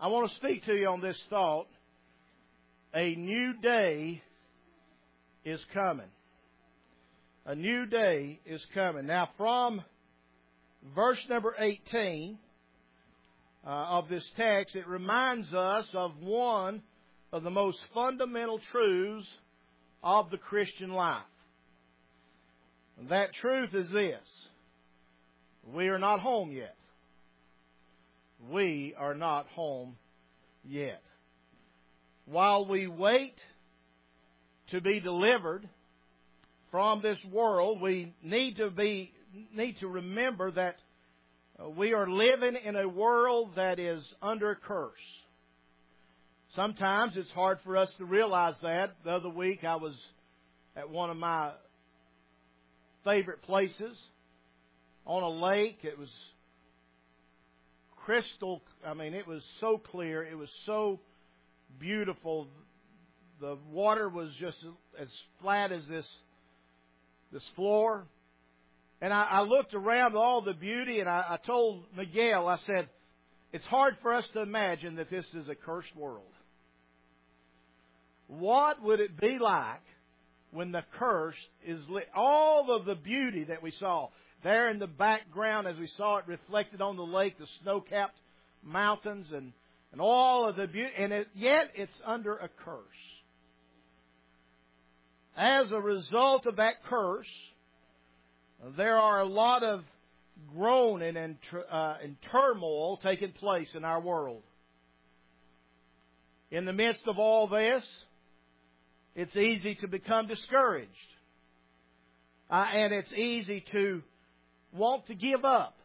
I want to speak to you on this thought. A new day is coming. A new day is coming. Now, from verse number 18 of this text, it reminds us of one of the most fundamental truths of the Christian life. And that truth is this: we are not home yet. We are not home yet. While we wait to be delivered from this world, we need to remember that we are living in a world that is under a curse. Sometimes it's hard for us to realize that. The other week I was at one of my favorite places on a lake. It was it was so clear. It was so beautiful. The water was just as flat as this floor. And I looked around all the beauty, and I told Miguel, I said, it's hard for us to imagine that this is a cursed world. What would it be like when the curse is lit? All of the beauty that we saw there in the background as we saw it reflected on the lake, the snow-capped mountains and all of the beauty, and yet it's under a curse. As a result of that curse, there are a lot of groaning and turmoil taking place in our world. In the midst of all this, it's easy to become discouraged. And it's easy to want to give up,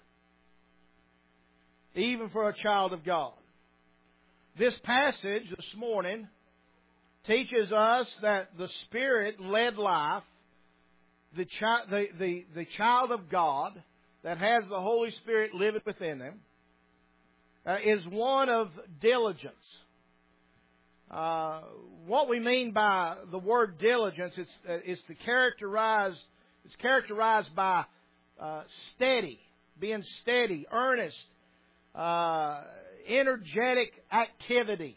even for a child of God. This passage this morning teaches us that the Spirit-led life, the child of God that has the Holy Spirit living within them, is one of diligence. What we mean by the word diligence is characterized by steady, being steady, earnest, energetic activity.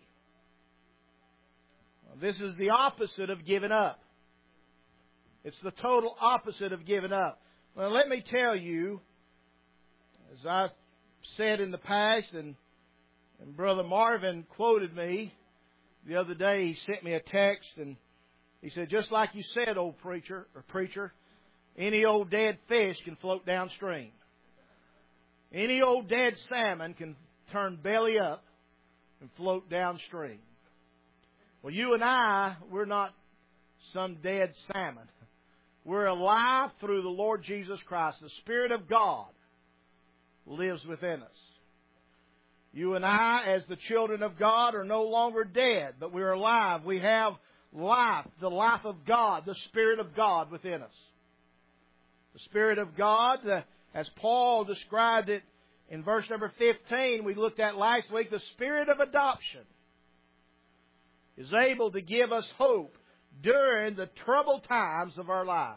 This is the opposite of giving up. It's the total opposite of giving up. Well, let me tell you, as I said in the past, and Brother Marvin quoted me the other day. He sent me a text, and he said, just like you said, old preacher, any old dead fish can float downstream. Any old dead salmon can turn belly up and float downstream. Well, you and I, we're not some dead salmon. We're alive through the Lord Jesus Christ. The Spirit of God lives within us. You and I, as the children of God, are no longer dead, but we're alive. We have life, the life of God, the Spirit of God within us. The Spirit of God, as Paul described it in verse number 15, we looked at last week, the Spirit of adoption is able to give us hope during the troubled times of our lives.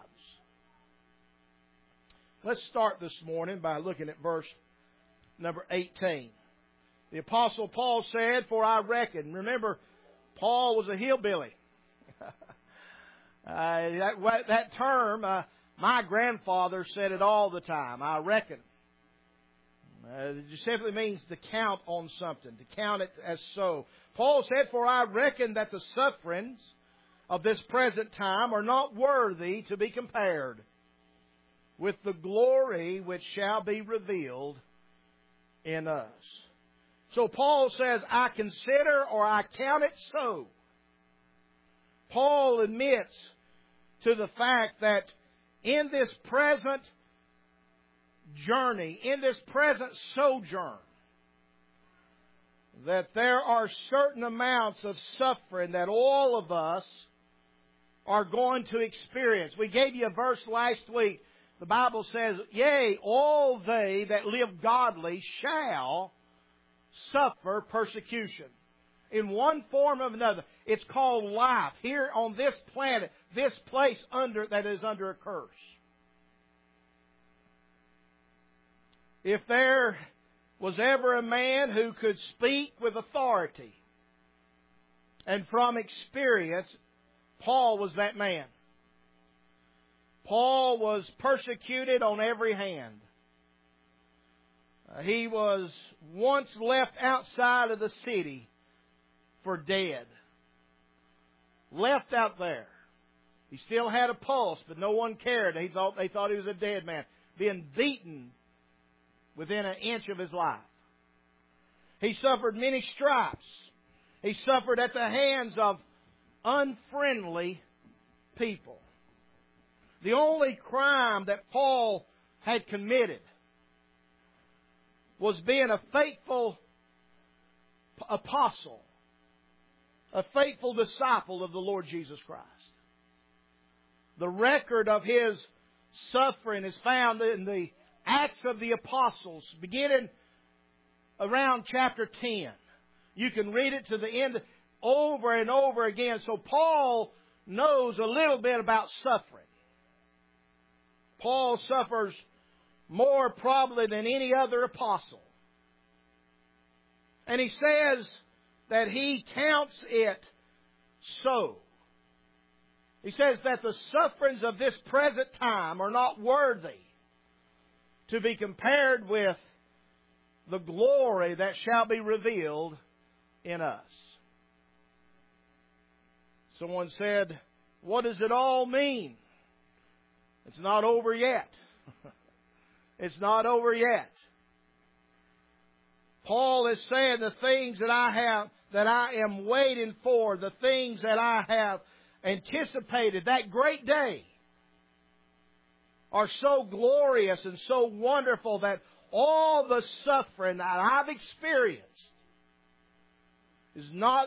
Let's start this morning by looking at verse number 18. The Apostle Paul said, for I reckon. Remember, Paul was a hillbilly. That term, my grandfather said it all the time, I reckon. It just simply means to count on something, to count it as so. Paul said, for I reckon that the sufferings of this present time are not worthy to be compared with the glory which shall be revealed in us. So Paul says, I consider or I count it so. Paul admits to the fact that in this present journey, in this present sojourn, that there are certain amounts of suffering that all of us are going to experience. We gave you a verse last week. The Bible says, yea, all they that live godly shall suffer persecution in one form or another. It's called life here on this planet, this place that is under a curse. If there was ever a man who could speak with authority. And from experience, Paul was that man. Paul was persecuted on every hand. He was once left outside of the city for dead. Left out there. He still had a pulse, but no one cared. They thought he was a dead man. Being beaten within an inch of his life. He suffered many stripes. He suffered at the hands of unfriendly people. The only crime that Paul had committed was being a faithful apostle, a faithful disciple of the Lord Jesus Christ. The record of his suffering is found in the Acts of the Apostles, beginning around chapter 10. You can read it to the end over and over again. So Paul knows a little bit about suffering. Paul suffers more probably than any other apostle. And he says that he counts it so. He says that the sufferings of this present time are not worthy to be compared with the glory that shall be revealed in us. Someone said, what does it all mean? It's not over yet. It's not over yet. Paul is saying the things that I am waiting for, the things that I have anticipated, that great day, are so glorious and so wonderful that all the suffering that I've experienced is not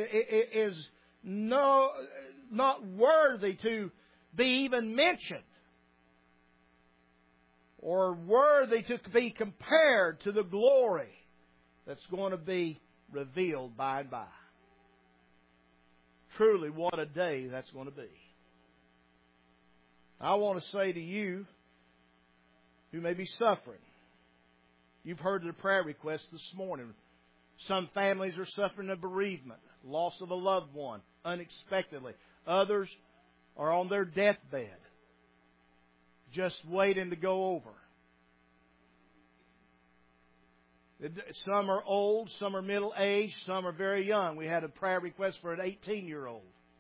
worthy to be even mentioned, or worthy to be compared to the glory that's going to be revealed by and by. Truly, what a day that's going to be. I want to say to you who may be suffering, you've heard the prayer request this morning. Some families are suffering a bereavement, loss of a loved one, unexpectedly. Others are on their deathbed, just waiting to go over. Some are old, some are middle-aged, some are very young. We had a prayer request for an 18-year-old.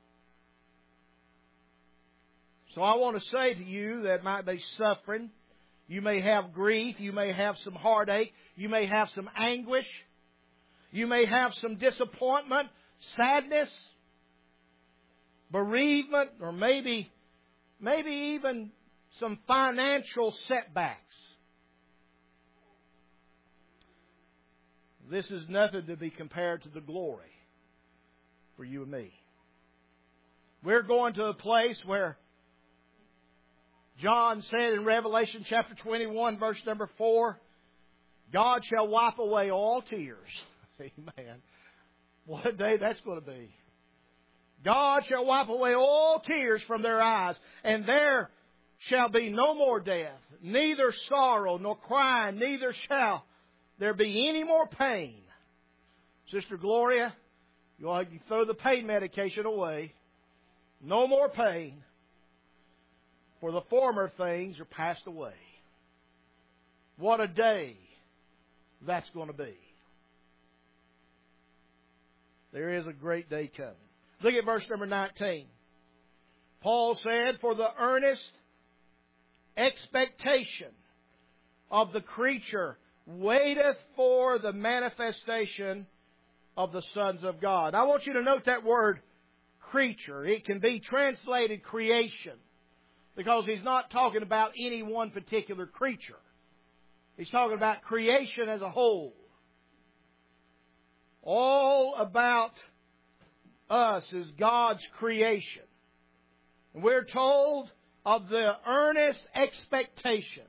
So I want to say to you that might be suffering. You may have grief. You may have some heartache. You may have some anguish. You may have some disappointment, sadness, bereavement, or maybe even some financial setbacks. This is nothing to be compared to the glory for you and me. We're going to a place where John said in Revelation chapter 21, verse number 4, God shall wipe away all tears. Amen. What a day that's going to be. God shall wipe away all tears from their eyes, and there shall be no more death, neither sorrow nor crying, neither shall there be any more pain. Sister Gloria, you can throw the pain medication away. No more pain. For the former things are passed away. What a day that's going to be. There is a great day coming. Look at verse number 19. Paul said, for the earnest expectation of the creature waiteth for the manifestation of the sons of God. I want you to note that word creature. It can be translated creation, because he's not talking about any one particular creature. He's talking about creation as a whole. All about us is God's creation. And we're told of the earnest expectation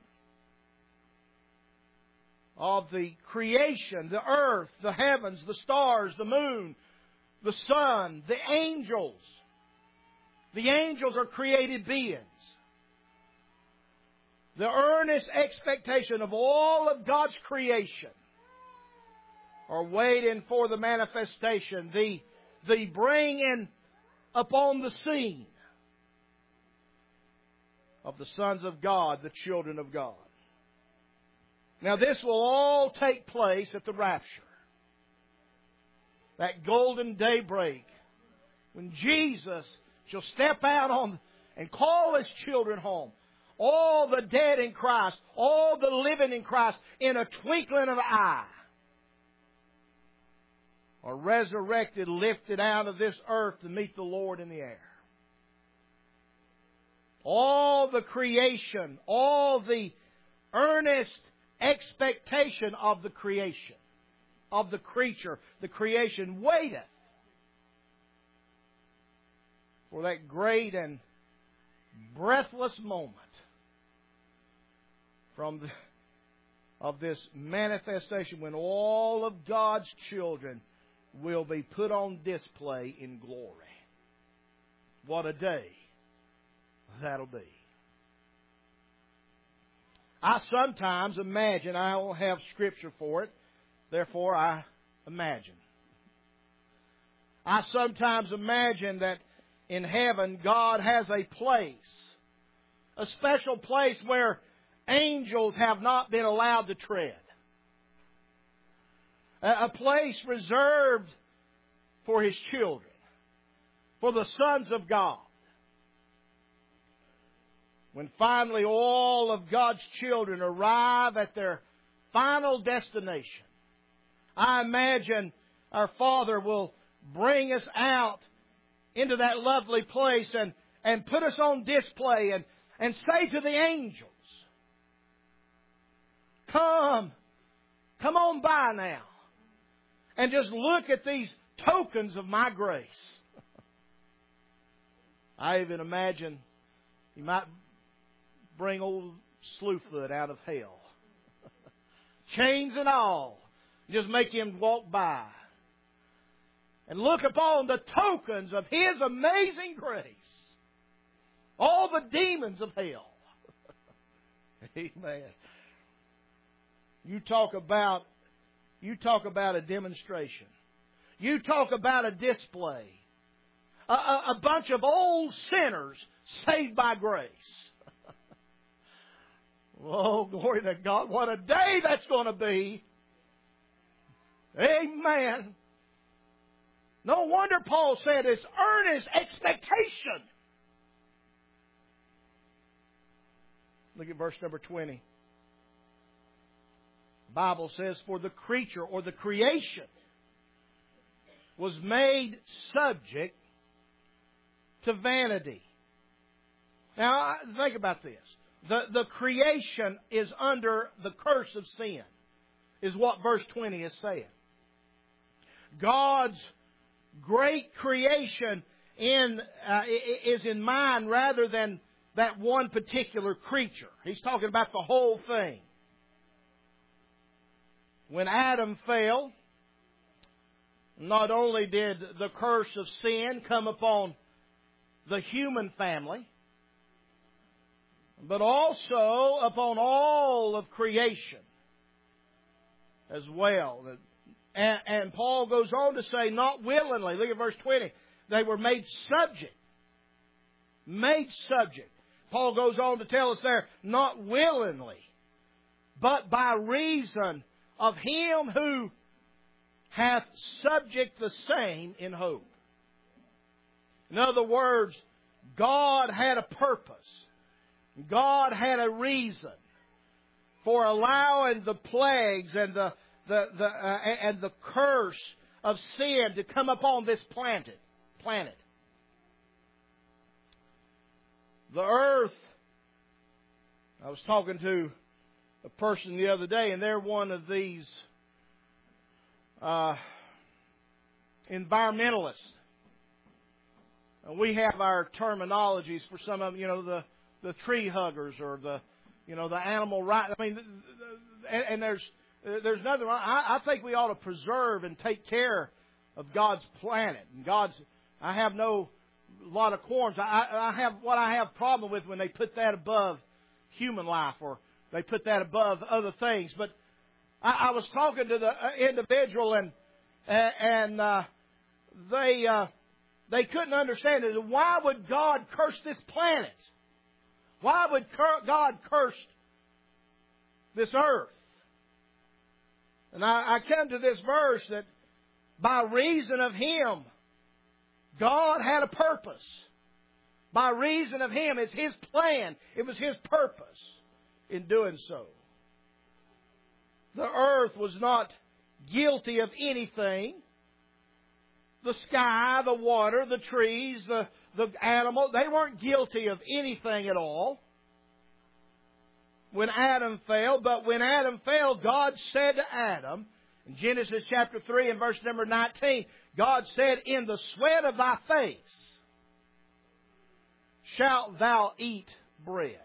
of the creation, the earth, the heavens, the stars, the moon, the sun, the angels. The angels are created beings. The earnest expectation of all of God's creation are waiting for the manifestation, the bringing upon the scene of the sons of God, the children of God. Now this will all take place at the rapture. That golden daybreak when Jesus shall step out on and call His children home. All the dead in Christ, all the living in Christ, in a twinkling of an eye, are resurrected, lifted out of this earth to meet the Lord in the air. All the creation, all the earnest expectation of the creation, of the creature, the creation waiteth for that great and breathless moment of this manifestation when all of God's children will be put on display in glory. What a day that'll be. I sometimes imagine, I don't have scripture for it, therefore I imagine. I sometimes imagine that in heaven God has a place, a special place where angels have not been allowed to tread. A place reserved for His children, for the sons of God. When finally all of God's children arrive at their final destination, I imagine our Father will bring us out into that lovely place and put us on display and say to the angels, Come on by now, and just look at these tokens of my grace. I even imagine He might bring old Slewfoot out of hell. Chains and all. Just make him walk by. And look upon the tokens of His amazing grace. All the demons of hell. Amen. You talk about a demonstration. You talk about a display. A bunch of old sinners saved by grace. Oh, glory to God. What a day that's going to be. Amen. No wonder Paul said it's earnest expectation. Look at verse number 20. The Bible says, for the creature or the creation was made subject to vanity. Now, think about this. The creation is under the curse of sin, is what verse 20 is saying. God's great creation is in mind rather than that one particular creature. He's talking about the whole thing. When Adam fell, not only did the curse of sin come upon the human family, but also upon all of creation as well. And Paul goes on to say, not willingly. Look at verse 20. They were made subject. Made subject. Paul goes on to tell us there, not willingly, but by reason of Him who hath subject the same in hope. In other words, God had a purpose. God had a reason for allowing the plagues and the curse of sin to come upon this planet. The earth, I was talking to a person the other day, and they're one of these environmentalists. And we have our terminologies for some of them, the tree huggers or the animal rights. I mean, and there's nothing wrong. I think we ought to preserve and take care of God's planet and I have no lot of qualms. I have problem with when they put that above human life or they put that above other things. But I was talking to the individual, and they couldn't understand it. Why would God curse this planet? Why would God curse this earth? And I come to this verse that by reason of Him, God had a purpose. By reason of Him, it's His plan. It was His purpose in doing so. The earth was not guilty of anything. The sky, the water, the trees, the animals, they weren't guilty of anything at all when Adam fell. But when Adam fell, God said to Adam, in Genesis chapter 3 and verse number 19, God said, "In the sweat of thy face shalt thou eat bread."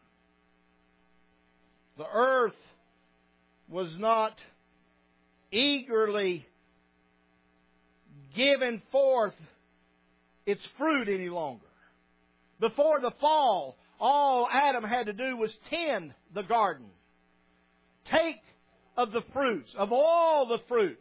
The earth was not eagerly giving forth its fruit any longer. Before the fall, all Adam had to do was tend the garden. Take of the fruits, of all the fruits.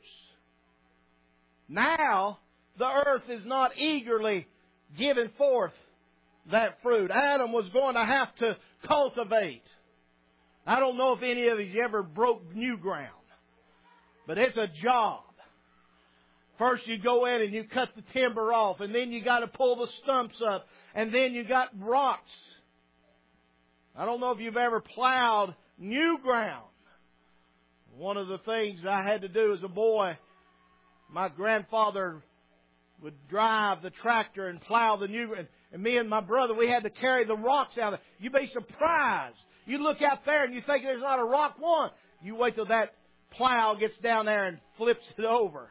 Now, the earth is not eagerly giving forth that fruit. Adam was going to have to cultivate. I don't know if any of you ever broke new ground, but it's a job. First you go in and you cut the timber off, and then you got to pull the stumps up, and then you got rocks. I don't know if you've ever plowed new ground. One of the things I had to do as a boy, my grandfather would drive the tractor and plow the new ground. And me and my brother, we had to carry the rocks out. You'd be surprised. You look out there and you think there's not a rock one. You wait till that plow gets down there and flips it over.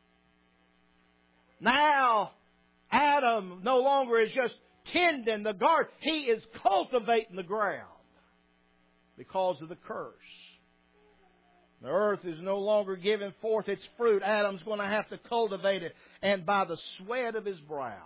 Now, Adam no longer is just tending the garden. He is cultivating the ground because of the curse. The earth is no longer giving forth its fruit. Adam's going to have to cultivate it, and by the sweat of his brow.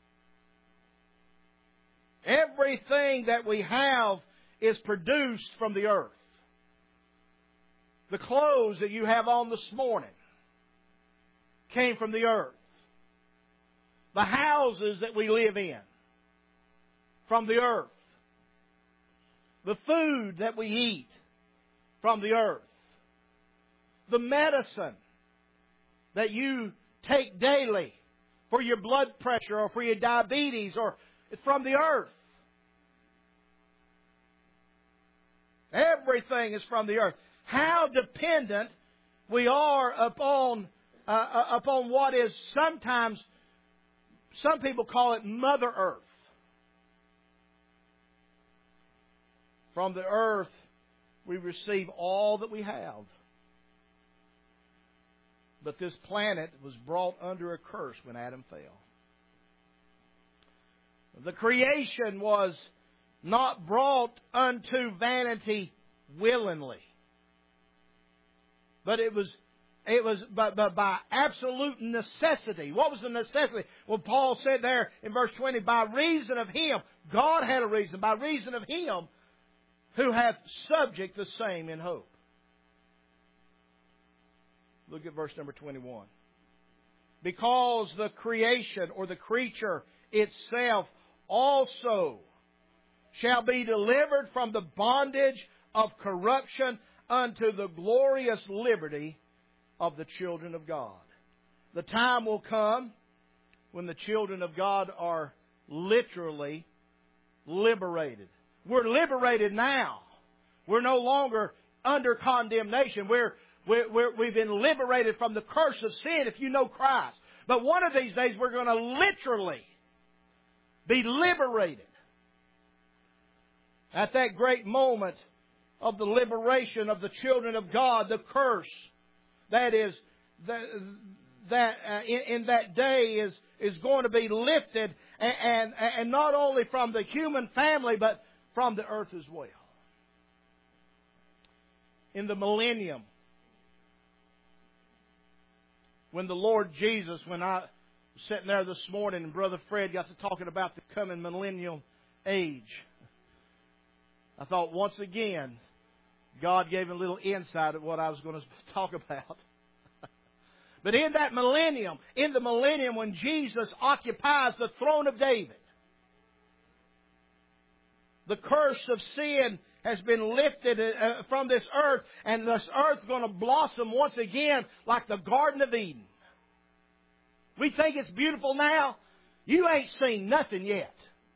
Everything that we have is produced from the earth. The clothes that you have on this morning came from the earth. The houses that we live in, from the earth. The food that we eat, from the earth. The medicine that you take daily for your blood pressure or for your diabetes, or it's from the earth. Everything is from the earth. How dependent we are upon what is sometimes, some people call it Mother Earth. From the earth we receive all that we have. But this planet was brought under a curse when Adam fell. The creation was not brought unto vanity willingly, but it was by absolute necessity. What was the necessity? Well, Paul said there in verse 20, by reason of Him, God had a reason, by reason of Him who hath subject the same in hope. Look at verse number 21. Because the creation or the creature itself also shall be delivered from the bondage of corruption unto the glorious liberty of the children of God. The time will come when the children of God are literally liberated. We're liberated now. We're no longer under condemnation. We've been liberated from the curse of sin if you know Christ. But one of these days we're going to literally be liberated. At that great moment of the liberation of the children of God, the curse that is in that day is going to be lifted, and not only from the human family but from the earth as well. In the millennium, when the Lord Jesus, when I was sitting there this morning and Brother Fred got to talking about the coming millennial age, I thought once again, God gave him a little insight of what I was going to talk about. But in that millennium, in the millennium when Jesus occupies the throne of David, the curse of sin has been lifted from this earth, and this earth is going to blossom once again like the Garden of Eden. We think it's beautiful now. You ain't seen nothing yet.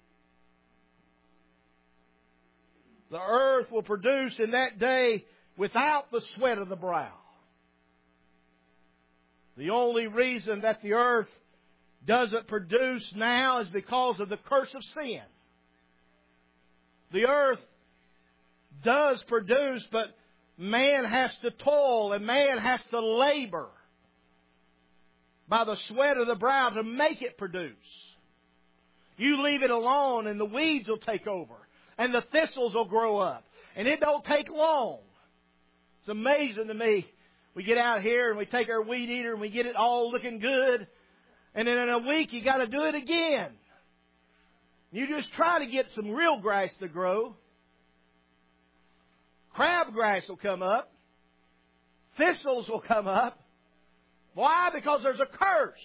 The earth will produce in that day without the sweat of the brow. The only reason that the earth doesn't produce now is because of the curse of sin. The earth does produce, but man has to toil and man has to labor by the sweat of the brow to make it produce. You leave it alone and the weeds will take over and the thistles will grow up. And it don't take long. It's amazing to me. We get out here and we take our weed eater and we get it all looking good. And then in a week you got to do it again. You just try to get some real grass to grow. Crabgrass will come up. Thistles will come up. Why? Because there's a curse.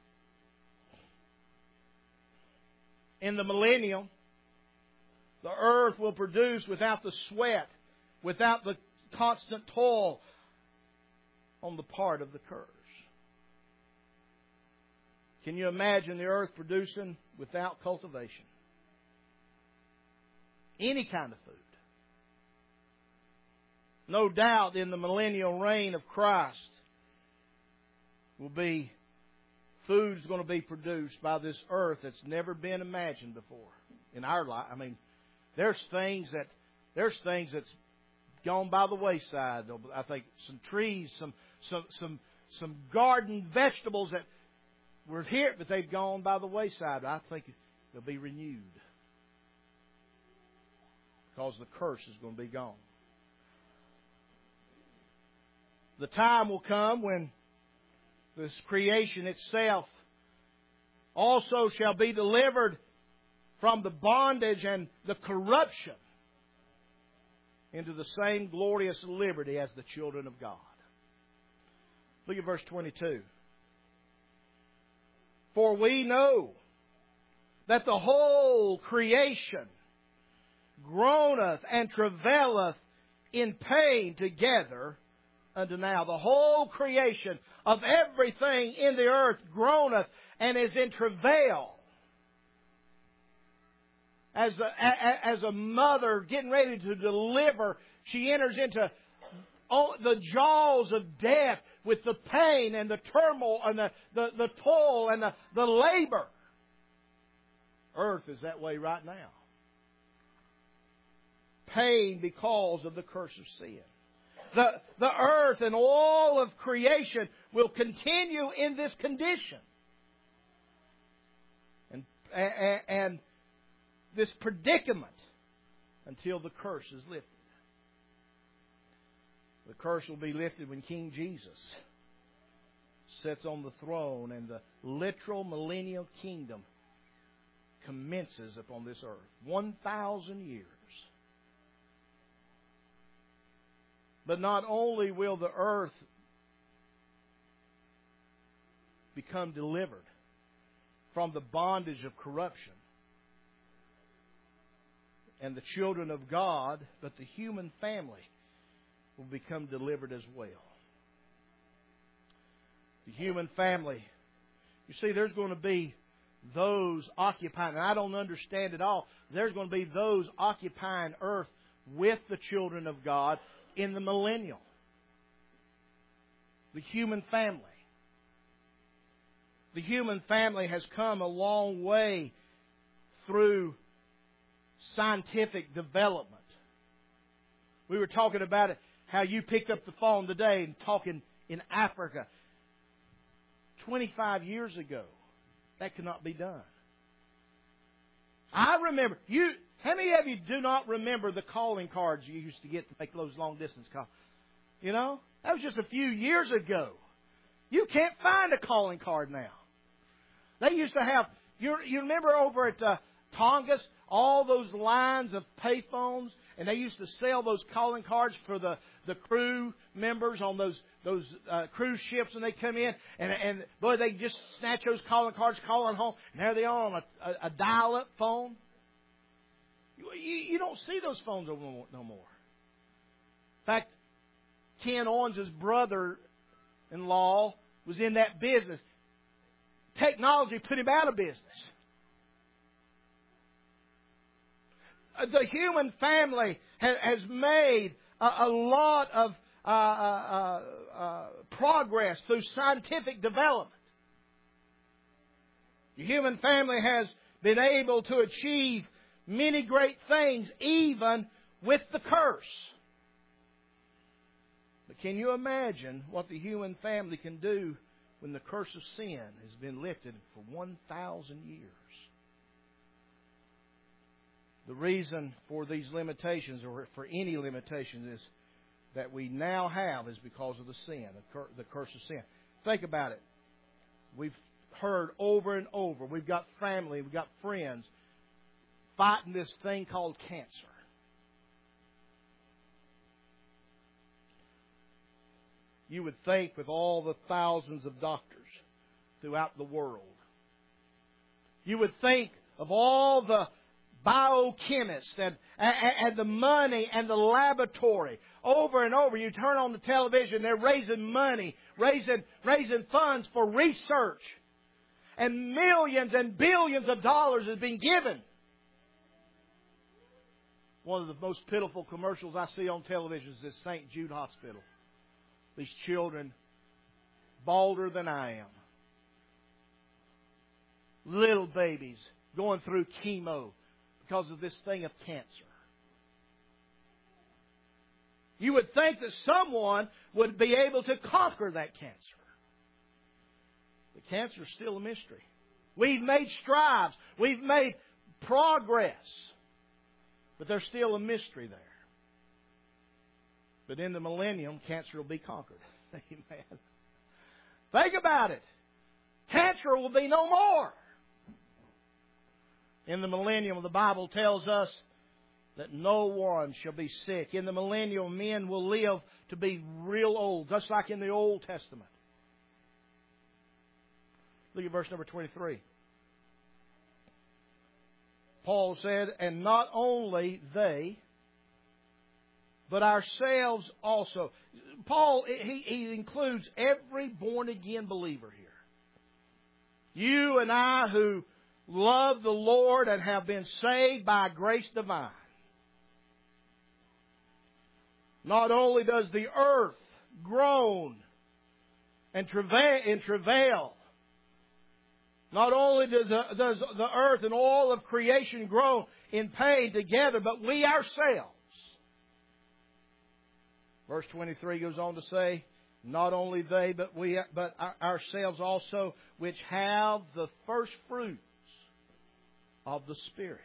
In the millennium, the earth will produce without the sweat, without the constant toil on the part of the curse. Can you imagine the earth producing without cultivation? Any kind of food. No doubt in the millennial reign of Christ will be food's going to be produced by this earth that's never been imagined before in our life. I mean, there's things that's gone by the wayside. I think some trees, some garden vegetables that were here, but they've gone by the wayside. I think they'll be renewed because the curse is going to be gone. The time will come when this creation itself also shall be delivered from the bondage and the corruption into the same glorious liberty as the children of God. Look at verse 22. For we know that the whole creation groaneth and travaileth in pain together unto now. The whole creation of everything in the earth groaneth and is in travail. As a mother getting ready to deliver, she enters into the jaws of death with the pain and the turmoil and the toil and the labor. Earth is that way right now. Pain because of the curse of sin. The earth and all of creation will continue in this condition. And this predicament until the curse is lifted. The curse will be lifted when King Jesus sits on the throne and the literal millennial kingdom commences upon this earth. 1,000 years. But not only will the earth become delivered from the bondage of corruption and the children of God, but the human family will become delivered as well. The human family. You see, there's going to be those occupying, and I don't understand it all, there's going to be those occupying earth with the children of God in the millennial. The human family. The human family has come a long way through scientific development. We were talking about it, how you picked up the phone today and talking in Africa. 25 years ago, that could not be done. I remember, how many of you do not remember the calling cards you used to get to make those long distance calls? You know, that was just a few years ago. You can't find a calling card now. They used to have, you remember over at Tongass, all those lines of payphones, and they used to sell those calling cards for the crew members on those cruise ships when they come in, and boy, they just snatch those calling cards, calling home, and there they are on a dial-up phone. You don't see those phones no more. In fact, Ken Owens' brother-in-law was in that business. Technology put him out of business. The human family has made a lot of progress through scientific development. The human family has been able to achieve many great things, even with the curse. But can you imagine what the human family can do when the curse of sin has been lifted for 1,000 years? The reason for these limitations, or for any limitations, is that we now have is because of the sin, the curse of sin. Think about it. We've heard over and over. We've got family, we've got friends fighting this thing called cancer. You would think with all the thousands of doctors throughout the world, you would think of all the biochemists and the money and the laboratory. Over and over, you turn on the television, they're raising money, raising funds for research. And millions and billions of dollars has been given. One of the most pitiful commercials I see on television is this St. Jude Hospital. These children, balder than I am. Little babies going through chemo because of this thing of cancer. You would think that someone would be able to conquer that cancer. But cancer is still a mystery. We've made strides. We've made progress. But there's still a mystery there. But in the millennium, cancer will be conquered. Amen. Think about it. Cancer will be no more. In the millennium, the Bible tells us that no one shall be sick. In the millennium, men will live to be real old, just like in the Old Testament. Look at verse number 23. Paul said, and not only they, but ourselves also. Paul, he includes every born-again believer here. You and I who love the Lord and have been saved by grace divine. Not only does the earth groan and travail, not only does the earth and all of creation groan in pain together, but we ourselves. Verse 23 goes on to say, not only they, but ourselves also, which have the first fruits of the Spirit.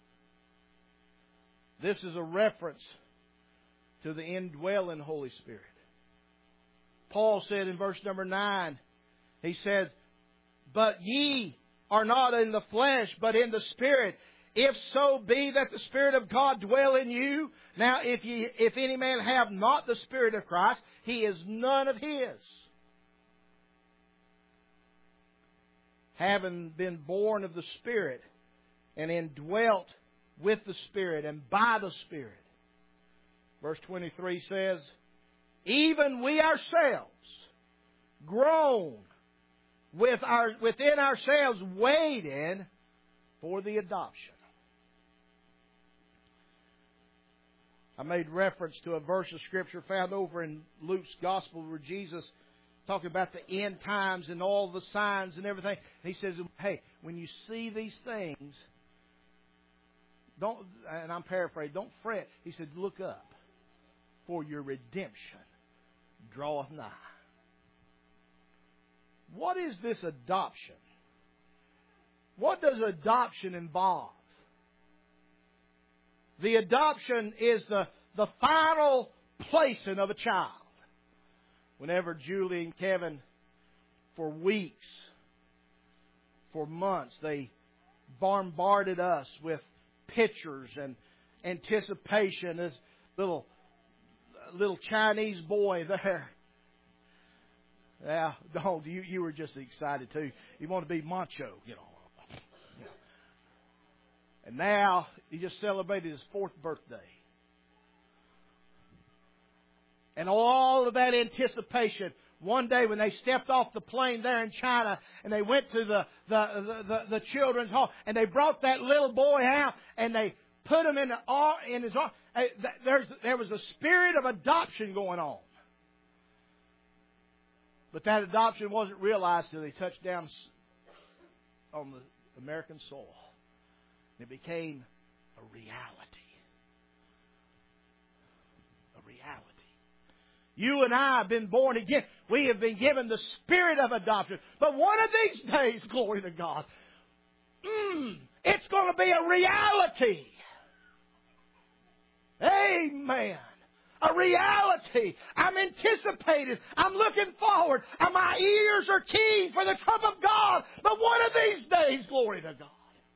This is a reference to the indwelling Holy Spirit. Paul said in verse number 9, he said, but ye are not in the flesh, but in the Spirit, if so be that the Spirit of God dwell in you. Now, if any man have not the Spirit of Christ, he is none of His. Having been born of the Spirit and indwelt with the Spirit and by the Spirit. Verse 23 says, even we ourselves groan within ourselves, waiting for the adoption. I made reference to a verse of Scripture found over in Luke's Gospel where Jesus talking about the end times and all the signs and everything. And He says, hey, when you see these things, don't, and I'm paraphrasing, don't fret. He said, look up, for your redemption draweth nigh. What is this adoption? What does adoption involve? The adoption is the final placing of a child. Whenever Julie and Kevin, for weeks, for months, they bombarded us with pictures and anticipation. This little Chinese boy there. Yeah, don't you were just excited too. You want to be macho, you know. And now he just celebrated his 4th birthday. And all of that anticipation. One day when they stepped off the plane there in China and they went to the children's hall and they brought that little boy out and they put him in his arms. There was a spirit of adoption going on. But that adoption wasn't realized until they touched down on the American soil. It became a reality. A reality. You and I have been born again. We have been given the spirit of adoption. But one of these days, glory to God, it's going to be a reality. Amen. A reality. I'm anticipating. I'm looking forward. And my ears are keen for the trump of God. But one of these days, glory to God,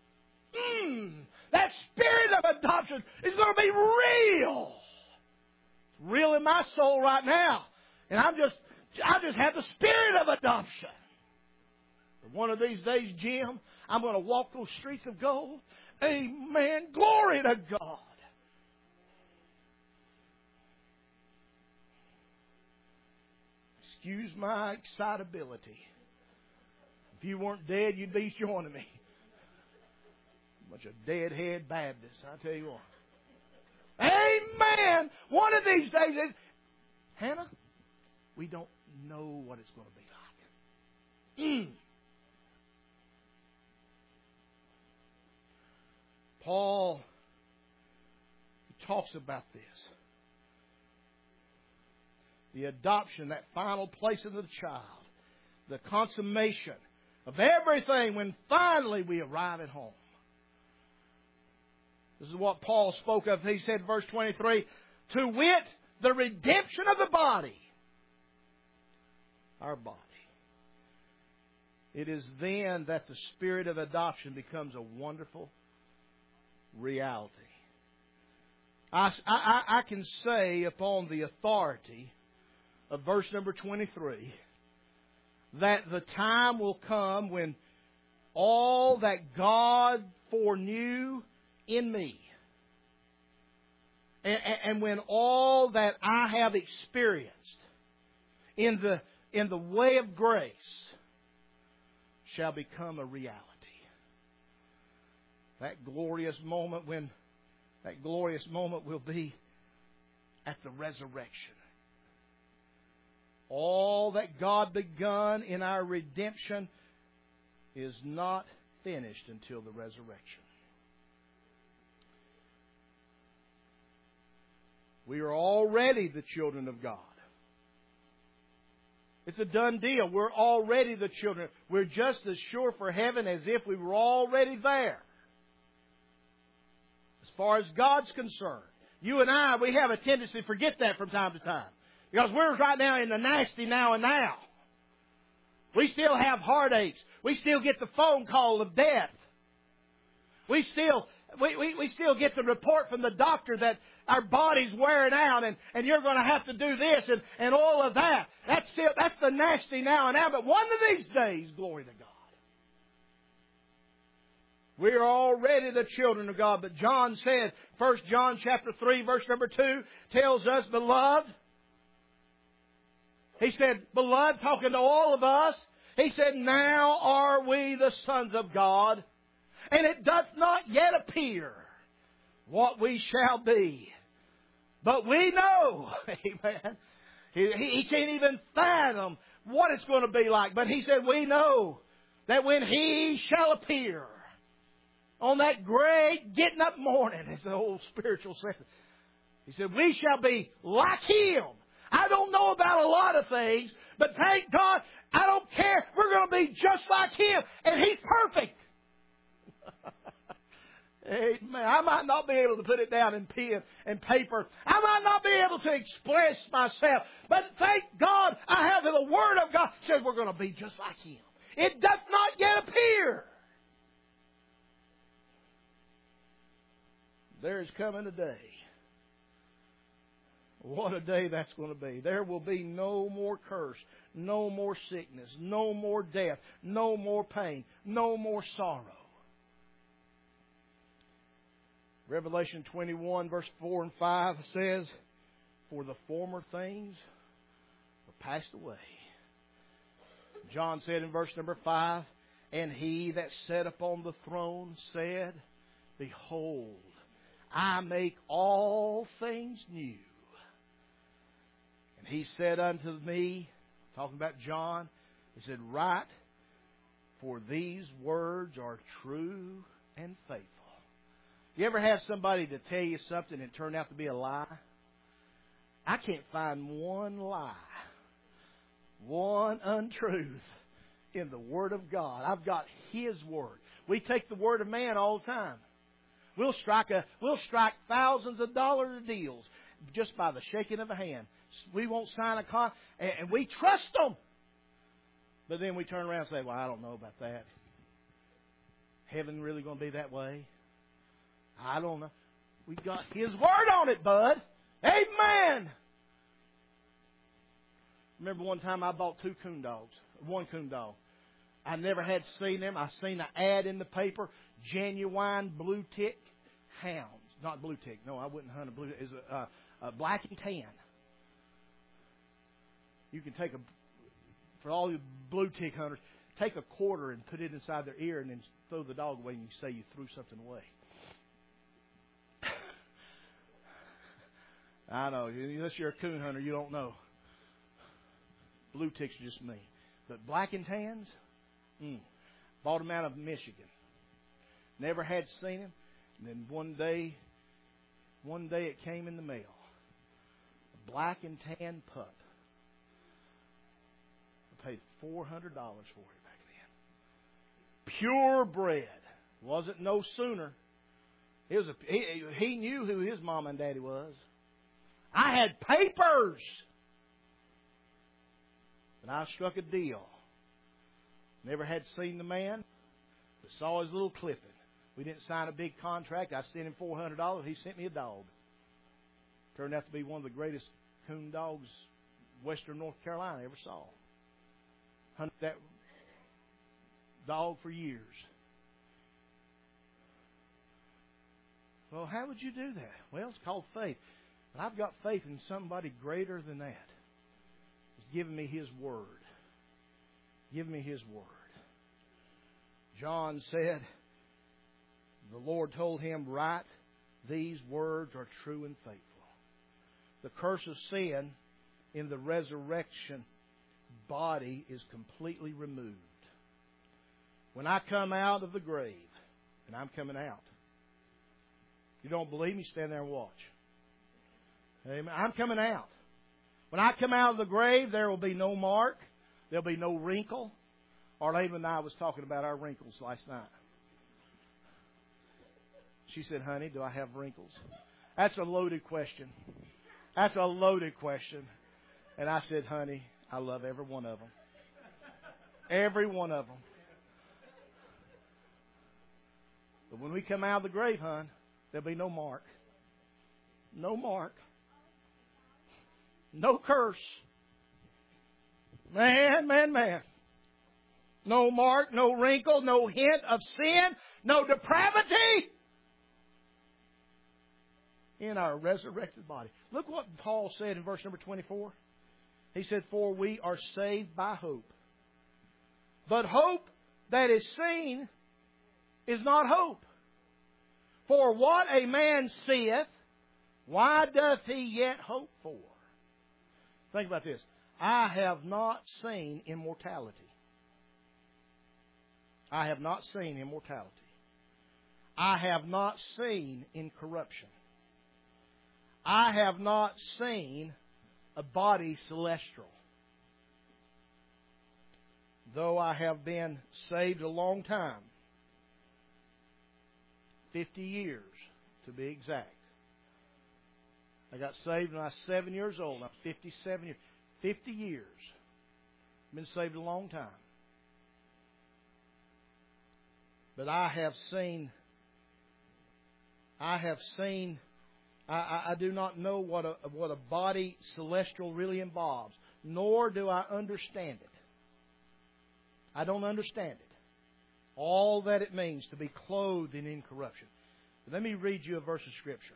that spirit of adoption is going to be real. It's real in my soul right now. And I just have the spirit of adoption. But one of these days, Jim, I'm going to walk those streets of gold. Amen. Glory to God. Excuse my excitability. If you weren't dead, you'd be joining me. Bunch of deadhead Baptists, I tell you what. Amen. One of these days, Hannah, we don't know what it's going to be like. Paul talks about this. The adoption, that final placing of the child, the consummation of everything when finally we arrive at home. This is what Paul spoke of. He said, verse 23, to wit, the redemption of the body. Our body. It is then that the spirit of adoption becomes a wonderful reality. I can say upon the authority of verse number 23 that the time will come when all that God foreknew in me and when all that I have experienced in the way of grace shall become a reality. That glorious moment will be at the resurrection. All that God begun in our redemption is not finished until the resurrection. We are already the children of God. It's a done deal. We're already the children. We're just as sure for heaven as if we were already there. As far as God's concerned. You and I, we have a tendency to forget that from time to time. Because we're right now in the nasty now and now. We still have heartaches. We still get the phone call of death. We still get the report from the doctor that our body's wearing out and you're going to have to do this and all of that. That's the nasty now and now. But one of these days, glory to God, we are already the children of God. But John said, 1 John chapter 3, verse number 2, tells us, beloved, he said, beloved, talking to all of us, he said, now are we the sons of God, and it doth not yet appear what we shall be. But we know, amen, he can't even fathom what it's going to be like. But he said, we know that when he shall appear on that great getting up morning, it's an old spiritual sentence, he said, we shall be like him. I don't know about a lot of things, but thank God, I don't care. We're going to be just like him, and he's perfect. Amen. I might not be able to put it down in pen and paper. I might not be able to express myself, but thank God I have the Word of God says we're going to be just like him. It does not yet appear. there is coming a day. What a day that's going to be. There will be no more curse, no more sickness, no more death, no more pain, no more sorrow. Revelation 21 verse 4 and 5 says, "For the former things are passed away." John said in verse number 5, "And he that sat upon the throne said, Behold, I make all things new. And he said unto me," talking about John, he said, "Write, for these words are true and faithful." You ever have somebody to tell you something and it turned out to be a lie? I can't find one lie, one untruth in the Word of God. I've got His Word. We take the word of man all the time. We'll strike thousands of dollars of deals just by the shaking of a hand. We won't sign a contract, and we trust them. But then we turn around and say, "Well, I don't know about that. Heaven really going to be that way? I don't know." We got His Word on it, bud. Amen. Remember one time I bought one coon dog. I never had seen them. I seen an ad in the paper, genuine blue tick hounds. Not blue tick. No, I wouldn't hunt a blue tick. It's a black and tan. You can for all you blue tick hunters, take a quarter and put it inside their ear and then throw the dog away and you say you threw something away. I know. Unless you're a coon hunter, you don't know. Blue ticks are just me. But black and tans, bought them out of Michigan. Never had seen them. And then one day it came in the mail. A black and tan pup. I paid $400 for it back then. Purebred. Wasn't no sooner. He knew who his mom and daddy was. I had papers. And I struck a deal. Never had seen the man, but saw his little clipping. We didn't sign a big contract. I sent him $400. He sent me a dog. Turned out to be one of the greatest coon dogs Western North Carolina ever saw. Hunted that dog for years. Well, how would you do that? Well, it's called faith. But I've got faith in somebody greater than that. He's given me His Word. Give me His Word. John said, the Lord told him, "Write, these words are true and faithful." The curse of sin in the resurrection body is completely removed. When I come out of the grave, and I'm coming out. You don't believe me? Stand there and watch. Amen. I'm coming out. When I come out of the grave, there will be no mark. There'll be no wrinkle. Arlene and I was talking about our wrinkles last night. She said, "Honey, do I have wrinkles?" That's a loaded question. That's a loaded question. And I said, "Honey, I love every one of them. Every one of them." But when we come out of the grave, hon, there'll be no mark. No mark. No curse. Man. No mark, no wrinkle, no hint of sin, no depravity in our resurrected body. Look what Paul said in verse number 24. He said, "For we are saved by hope. But hope that is seen is not hope. For what a man seeth, why doth he yet hope for?" Think about this. I have not seen immortality. I have not seen immortality. I have not seen incorruption. I have not seen a body celestial. Though I have been saved a long time, 50 years to be exact. I got saved when I was 7 years old. I'm 57 years. 50 years. Been saved a long time. But I have seen I have seen, I do not know what a body celestial really involves, nor do I understand it. I don't understand it. All that it means to be clothed in incorruption. Let me read you a verse of Scripture.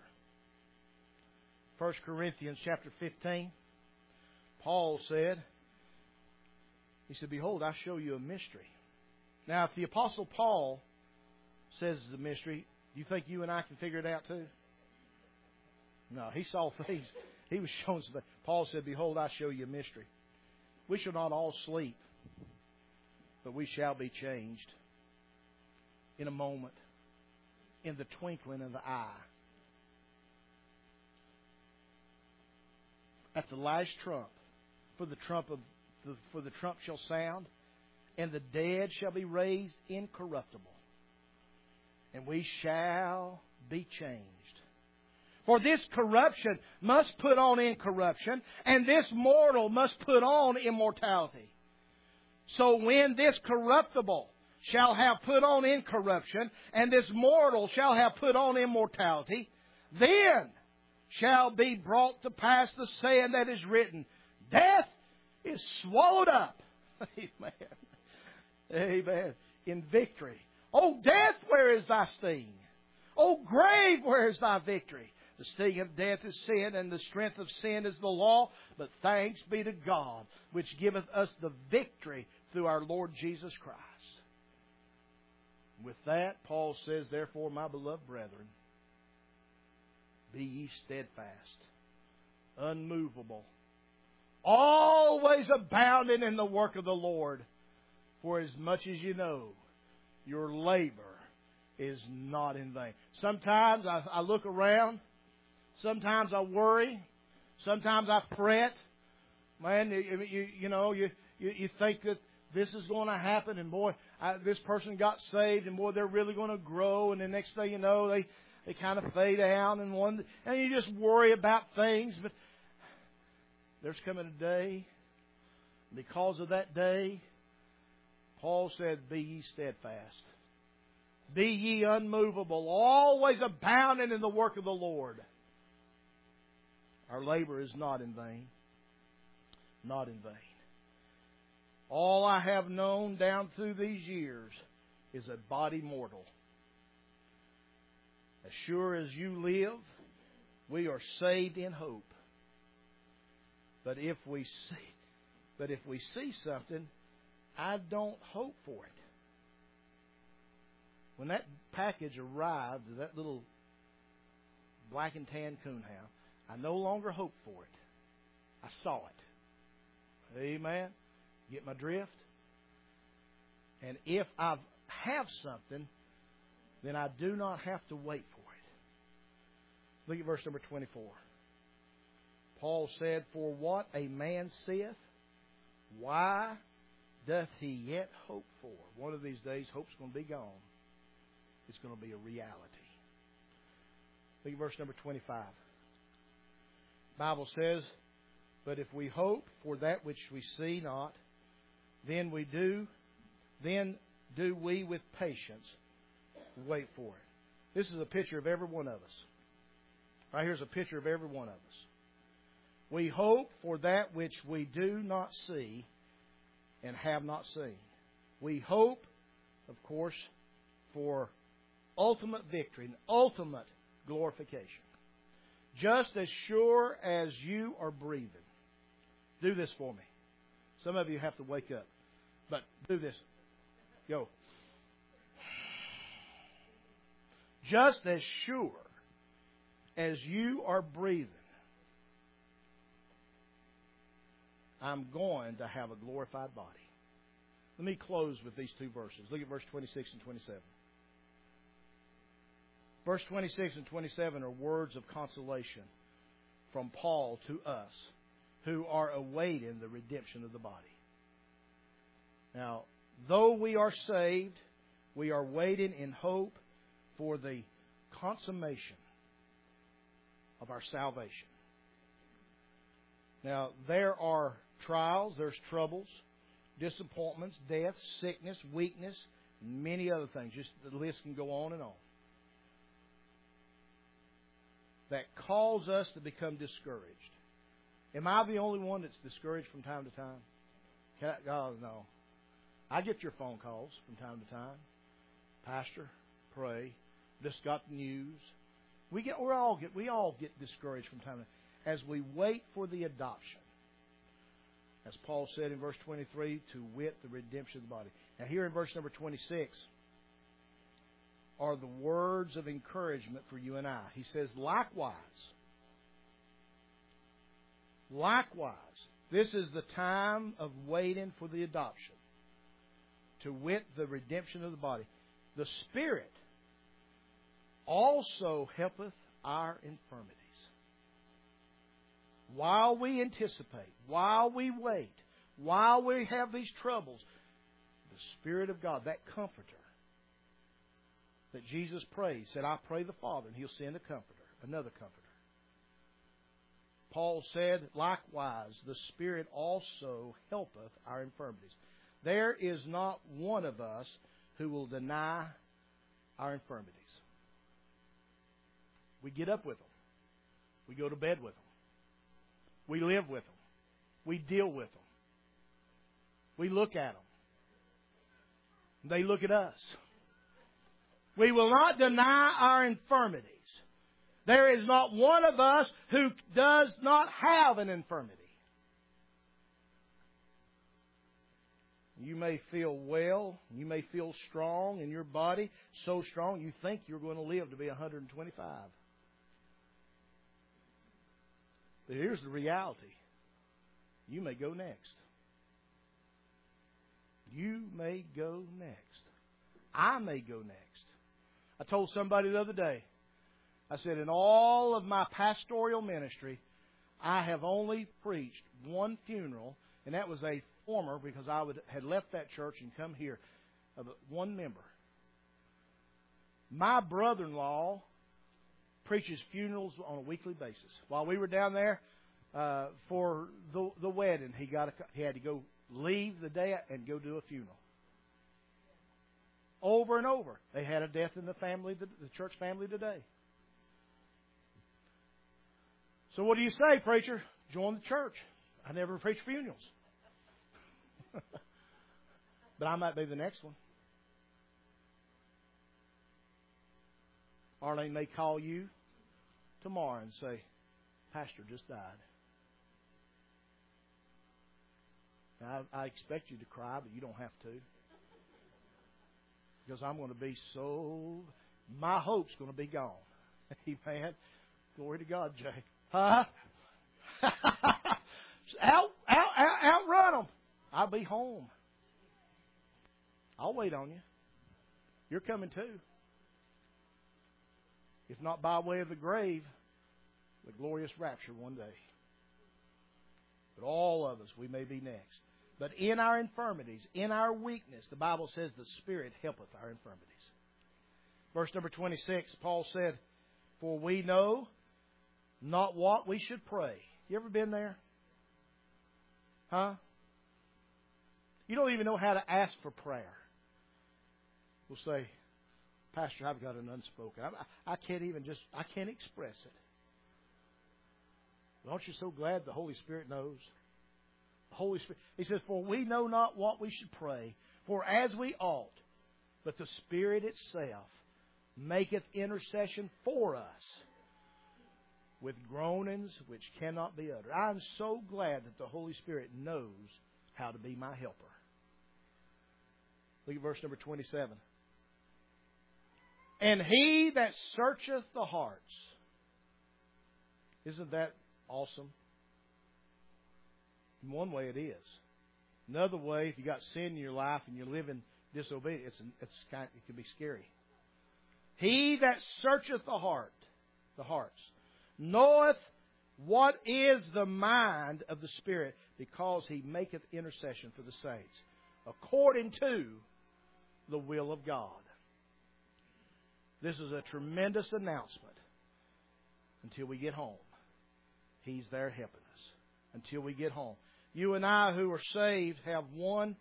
1 Corinthians chapter 15. Paul said, he said, "Behold, I show you a mystery." Now, if the Apostle Paul says it's a mystery, do you think you and I can figure it out too? No, he saw things. He was showing something. Paul said, "Behold, I show you a mystery. We shall not all sleep, but we shall be changed in a moment, in the twinkling of the eye. At the last trump, for the trump shall sound, and the dead shall be raised incorruptible, and we shall be changed. For this corruption must put on incorruption, and this mortal must put on immortality. So when this corruptible shall have put on incorruption, and this mortal shall have put on immortality, then shall be brought to pass the saying that is written, Death is swallowed up." Amen. Amen. In victory. "O death, where is thy sting? O grave, where is thy victory? The sting of death is sin, and the strength of sin is the law. But thanks be to God, which giveth us the victory through our Lord Jesus Christ." With that, Paul says, "Therefore, my beloved brethren, be ye steadfast, unmovable, always abounding in the work of the Lord, for as much as you know, your labor is not in vain." Sometimes I look around. Sometimes I worry. Sometimes I fret. Man, you think that this is going to happen, and boy, this person got saved, and boy, they're really going to grow, and the next thing you know, they kind of fade out, and you just worry about things. But there's coming a day, because of that day, Paul said, "Be ye steadfast. Be ye unmovable, always abounding in the work of the Lord." Our labor is not in vain. Not in vain. All I have known down through these years is a body mortal. As sure as you live, we are saved in hope. But if we see something, I don't hope for it. When that package arrived to that little black and tan coonhound, I no longer hoped for it. I saw it. Amen. Get my drift? And if I have something, then I do not have to wait for it. Look at verse number 24. Paul said, "For what a man seeth, why doth he yet hope for?" One of these days, hope's going to be gone. It's going to be a reality. Look at verse number 25. The Bible says, "But if we hope for that which we see not, then do we with patience wait for it." This is a picture of every one of us. Right here's a picture of every one of us. We hope for that which we do not see and have not seen. We hope, of course, for ultimate victory and ultimate glorification. Just as sure as you are breathing. Do this for me. Some of you have to wake up. But do this. Go. Just as sure as you are breathing, I'm going to have a glorified body. Let me close with these two verses. Look at verse 26 and 27. Verse 26 and 27 are words of consolation from Paul to us who are awaiting the redemption of the body. Now, though we are saved, we are waiting in hope for the consummation of our salvation. Now, there are trials, there's troubles, disappointments, death, sickness, weakness, and many other things. Just the list can go on and on. that cause us to become discouraged. Am I the only one that's discouraged from time to time? God, no. I get your phone calls from time to time. Pastor, pray. Just got the news. We all get discouraged from time to time as we wait for the adoption. As Paul said in verse 23, to wit, the redemption of the body. Now here in verse number 26 are the words of encouragement for you and I. He says, likewise, this is the time of waiting for the adoption, to wit, the redemption of the body. The Spirit also helpeth our infirmities. While we anticipate, while we wait, while we have these troubles, the Spirit of God, that Comforter that Jesus prayed, said, I pray the Father, and He'll send a Comforter, another Comforter. Paul said, likewise, the Spirit also helpeth our infirmities. There is not one of us who will deny our infirmities. We get up with them. We go to bed with them. We live with them. We deal with them. We look at them. They look at us. We will not deny our infirmities. There is not one of us who does not have an infirmity. You may feel well. You may feel strong in your body. So strong you think you're going to live to be 125. But here's the reality. You may go next. You may go next. I may go next. I told somebody the other day, I said, in all of my pastoral ministry, I have only preached one funeral, and that was a former, because I had left that church and come here, of one member. My brother-in-law preaches funerals on a weekly basis. While we were down there for the wedding, he had to go leave the day and go do a funeral. Over and over. They had a death in the family, the church family today. So what do you say, preacher? Join the church. I never preach funerals. But I might be the next one. Arlene may call you tomorrow and say, Pastor just died. Now, I expect you to cry, but you don't have to. Because I'm going to be my hope's going to be gone. Amen. Glory to God, Jay. Huh? Outrun them. I'll be home. I'll wait on you. You're coming too. If not by way of the grave, the glorious rapture one day. But all of us, we may be next. But in our infirmities, in our weakness, the Bible says the Spirit helpeth our infirmities. Verse number 26, Paul said, for we know not what we should pray. You ever been there? Huh? You don't even know how to ask for prayer. We'll say, Pastor, I've got an unspoken. I can't express it. But aren't you so glad the Holy Spirit knows? The Holy Spirit. He says, for we know not what we should pray, for as we ought, but the Spirit itself maketh intercession for us with groanings which cannot be uttered. I'm so glad that the Holy Spirit knows how to be my helper. Look at verse number 27. And He that searcheth the hearts. Isn't that awesome? In one way it is. Another way, if you got sin in your life and you're living disobedient, it can be scary. He that searcheth the hearts, knoweth what is the mind of the Spirit, because He maketh intercession for the saints, according to the will of God. This is a tremendous announcement until we get home. He's there helping us until we get home. You and I who are saved have one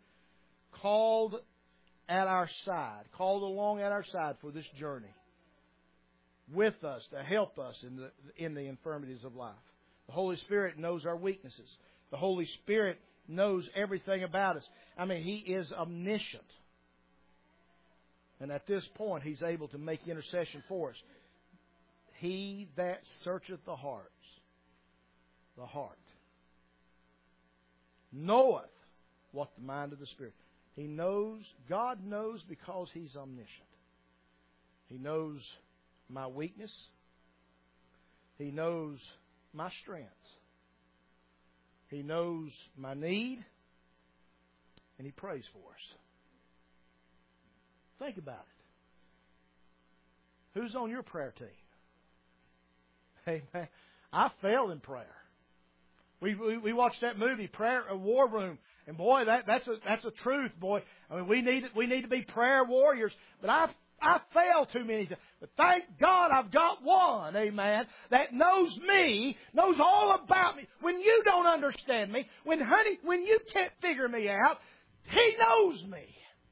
called at our side, called along at our side for this journey. with us to help us in the infirmities of life. The Holy Spirit knows our weaknesses. The Holy Spirit knows everything about us. I mean, He is omniscient. And at this point, He's able to make intercession for us. He that searcheth the heart, knoweth what the mind of the Spirit. He knows, God knows because He's omniscient. He knows my weakness. He knows my strengths. He knows my need. And He prays for us. Think about it. Who's on your prayer team? Amen. I fail in prayer. We watched that movie, Prayer, a War Room, and boy, that's a truth, boy. I mean, we need to be prayer warriors. But I fail too many times. But thank God I've got one, amen, that knows me, knows all about me. When you don't understand me, when you can't figure me out, He knows me.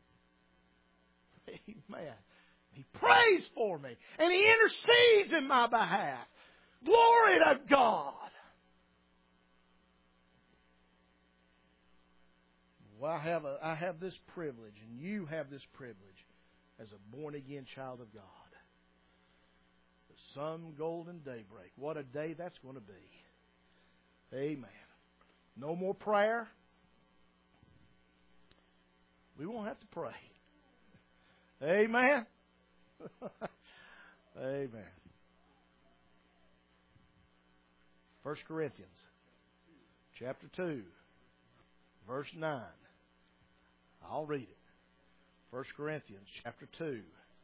Amen. He prays for me, and He intercedes in my behalf. Glory to God. Well, I have this privilege, and you have this privilege as a born-again child of God. The sun, golden daybreak. What a day that's going to be. Amen. No more prayer. We won't have to pray. Amen. Amen. 1 Corinthians chapter 2, verse 9. I'll read it. 1 Corinthians chapter 2.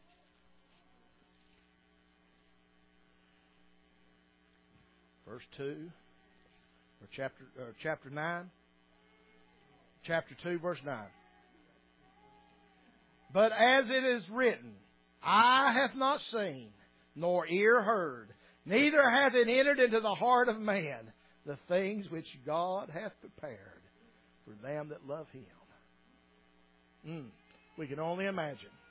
Verse 2, or chapter 9. Chapter 2, verse 9. But as it is written, eye hath not seen, nor ear heard, neither hath it entered into the heart of man the things which God hath prepared for them that love Him. We can only imagine